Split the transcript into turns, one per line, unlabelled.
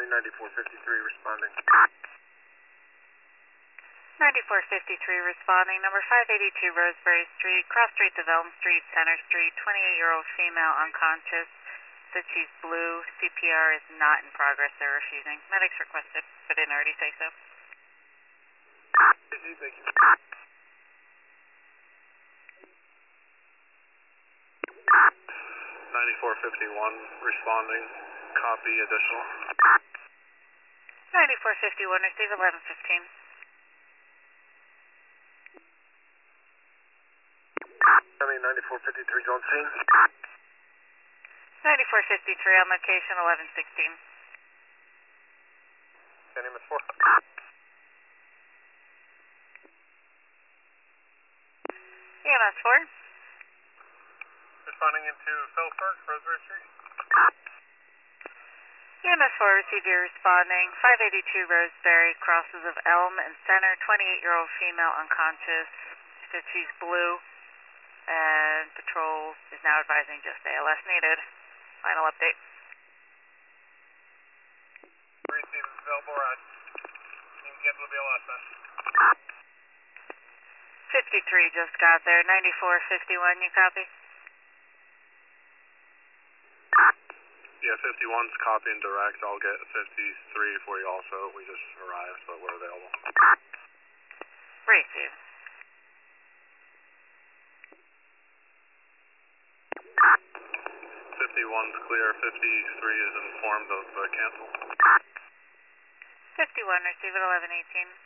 County 9453 responding.
9453 responding. Number 582 Roseberry Street, cross streets of Elm Street, Center Street, 28-year-old female unconscious. Said she's blue. CPR is not in progress. They're refusing. Medics requested, but didn't already say so.
Thank you. 9451 responding. Copy additional.
9451, receive 1115.
County 9453 on scene.
9453 on location, 1116.
County MS4.
EMS 4.
Responding into Phillipsburg, Roseberry Street.
EMS 4 received your responding. 582 Roseberry, crosses of Elm and Center, 28-year-old female unconscious. She said she's blue, and patrol is now advising just ALS needed. Final update.
Receive available ride. You can cancel the BLS then.
53 just got there. 9451, you copy?
Yeah, 51's copying direct. I'll get 53 for you also. We just arrived, but we're available.
Receive.
51's clear. 53 is informed of cancel.
51, receive at 1118.